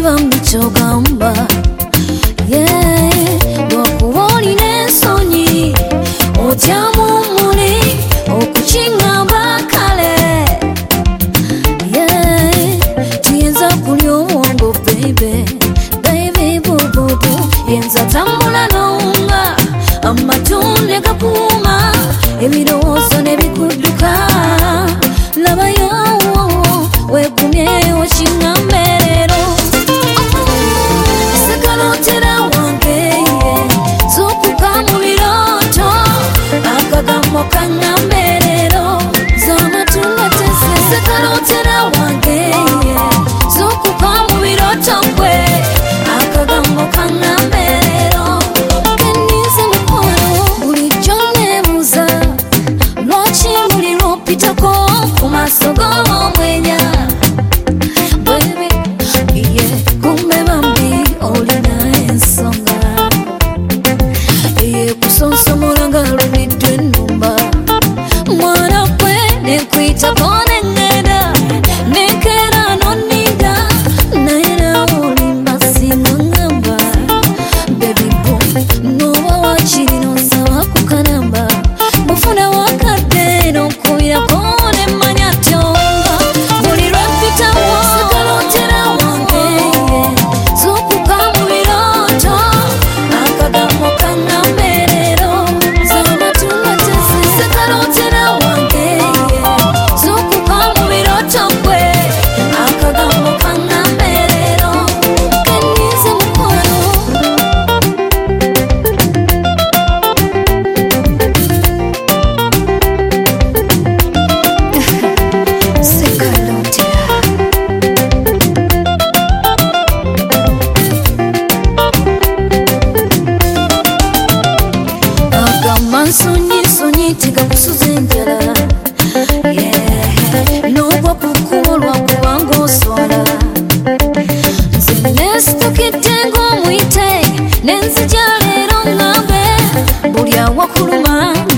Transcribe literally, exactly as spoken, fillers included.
bambi kyogamba lwakuba olina ensonyi otyamu muli okukiŋŋamba kale tiyinza kulya obwongo baby baby bububu yenza tambula n'owunga amatunda gakuuma ebirowoozo ne bikudduka labayo wegumye okiŋŋambe leero sekalotera wange zukuka mu birooto akagambo kaŋŋambe leero z'amatunda tese sekalotera wange zukuka mu birooto gwe akagambo kaŋŋambe leero kennize mukwano bulijjo neebuuza lwaki buli lwopitako ku maaso g'omwenya kumbe bambi olina ensonga eyekusonsomola nga lubiddwa ennumba mwana gwe nenkuyitako neŋŋenda nenkeera nonniga naye naawe olimba singa ŋŋamba bebi bo n'oba wakiri n'onsaba ku kanamba bufuna wakadde n'onkubirako nemmanya tyonga buli lwempitawo sekalotera wange zukuka mu birooto akagambo kaŋŋambe leero z'amatunda tese sekalotera wange zukuka mu birooto gwe akagambo kaŋŋambe leero kennize mukwano sekalotera agamba nsonyi nsonyi tigakusuza enjala n'ogwa ku kkubo lwakubanga oswala nze neesitukidde ng'omuyite nenzija leero ŋŋambe buli awakuluma